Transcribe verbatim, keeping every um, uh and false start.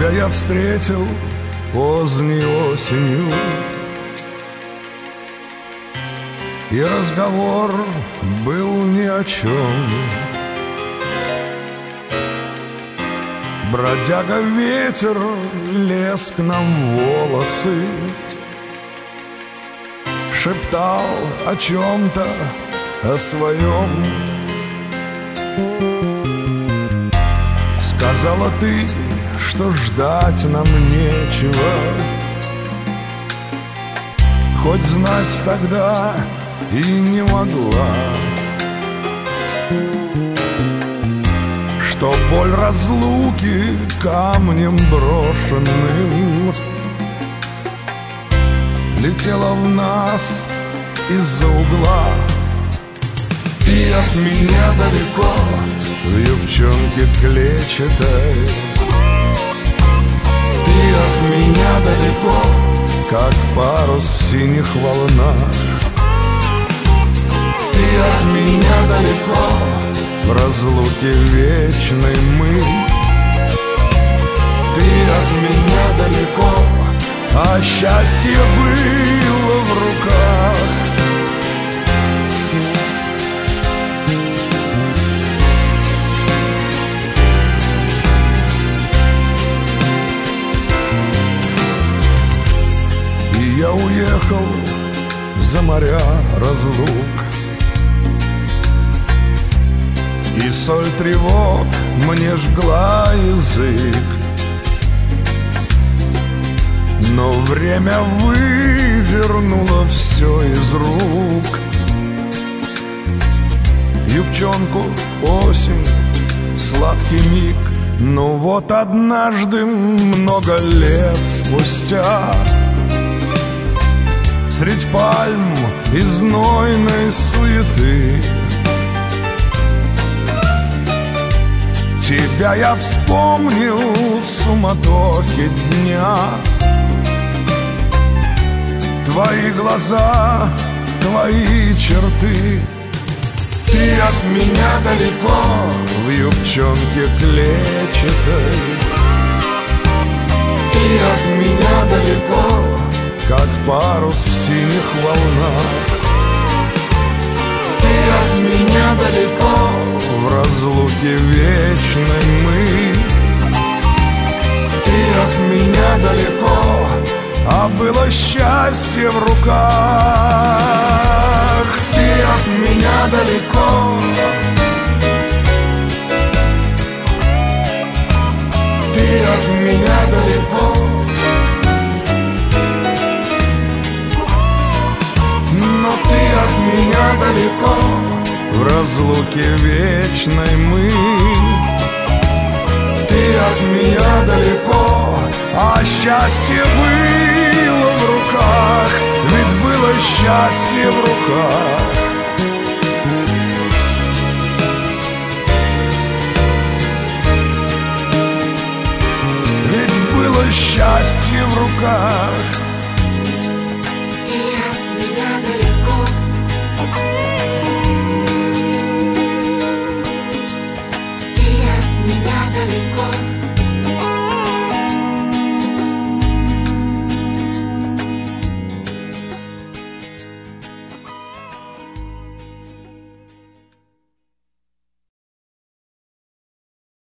Тебя я встретил поздней осенью, и разговор был ни о чем. Бродяга ветер лез к нам в волосы, шептал о чем-то, о своем. Сказала ты, что ждать нам нечего, хоть знать тогда и не могла, что боль разлуки камнем брошенным летела в нас из-за угла. И от меня далеко в юбчонке клетчатой, ты от меня далеко, как парус в синих волнах. Ты от меня далеко, в разлуке вечной мы. Ты от меня далеко, а счастье было в руках. И я уехал за моря разлук, и соль тревог мне жгла язык. Но время выдернуло все из рук. Юбчонку, осень, сладкий миг. Но вот однажды, много лет спустя, средь пальм и знойной суеты, тебя я вспомнил в суматохе дня. Твои глаза, твои черты. Ты от меня далеко, в юбчонке клетчатой. Ты от меня далеко, как парус в синих волнах. Ты от меня далеко, в разлуке вечной мы. Ты от меня далеко, а было счастье в руках. Ты от меня далеко, ты от меня далеко, но ты от меня далеко, в разлуке вечной мы. Ты от меня далеко, а счастье было в руках, ведь было счастье в руках. Ведь было счастье в руках.